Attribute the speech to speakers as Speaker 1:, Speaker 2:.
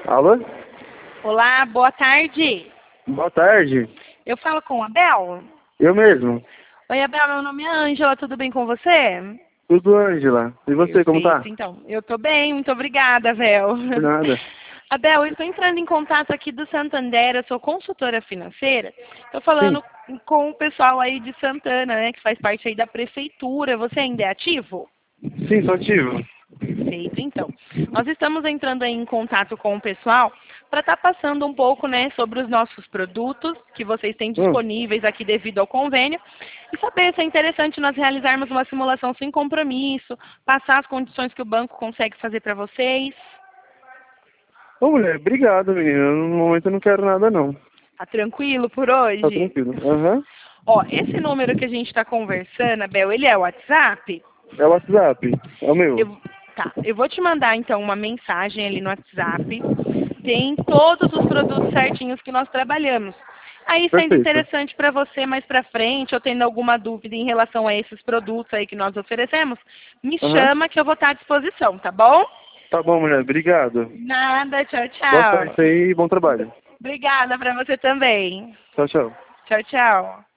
Speaker 1: Alô?
Speaker 2: Olá, boa tarde.
Speaker 1: Boa tarde.
Speaker 2: Eu falo com a Bel?
Speaker 1: Eu mesmo.
Speaker 2: Oi, Abel, meu nome é Ângela, tudo bem com você?
Speaker 1: Tudo, Ângela. E você, como tá?
Speaker 2: Perfeito, então. Eu tô bem, muito obrigada, Abel.
Speaker 1: Por nada.
Speaker 2: Abel, eu estou entrando em contato aqui do Santander, eu sou consultora financeira. Estou
Speaker 1: Sim.
Speaker 2: falando com o pessoal aí de Santana, né, que faz parte aí da prefeitura. Você ainda é ativo?
Speaker 1: Sim, tô ativo.
Speaker 2: Perfeito, então. Nós estamos entrando aí em contato com o pessoal para estar passando um pouco, né, sobre os nossos produtos que vocês têm
Speaker 1: Hum.
Speaker 2: disponíveis aqui devido ao convênio e saber se é interessante nós realizarmos uma simulação sem compromisso, passar as condições que o banco consegue fazer para vocês.
Speaker 1: Ô, mulher, obrigado, menina. No momento eu não quero nada, não.
Speaker 2: Tá tranquilo por
Speaker 1: Tá
Speaker 2: hoje?
Speaker 1: tranquilo. Aham.
Speaker 2: Ó, esse número que a gente está conversando, Abel, ele é o WhatsApp?
Speaker 1: É o WhatsApp. É o meu.
Speaker 2: Eu vou te mandar então uma mensagem ali no WhatsApp. Tem todos os produtos certinhos que nós trabalhamos. Aí, sendo
Speaker 1: Perfeito.
Speaker 2: interessante para você mais para frente, ou tendo alguma dúvida em relação a esses produtos aí que nós oferecemos, me
Speaker 1: Aham.
Speaker 2: chama que eu vou estar à disposição, tá bom?
Speaker 1: Tá bom, mulher. Obrigado.
Speaker 2: Nada, tchau,
Speaker 1: Boa sorte
Speaker 2: tchau.
Speaker 1: aí e bom trabalho.
Speaker 2: Obrigada para você também.
Speaker 1: Tchau, tchau.
Speaker 2: Tchau, tchau.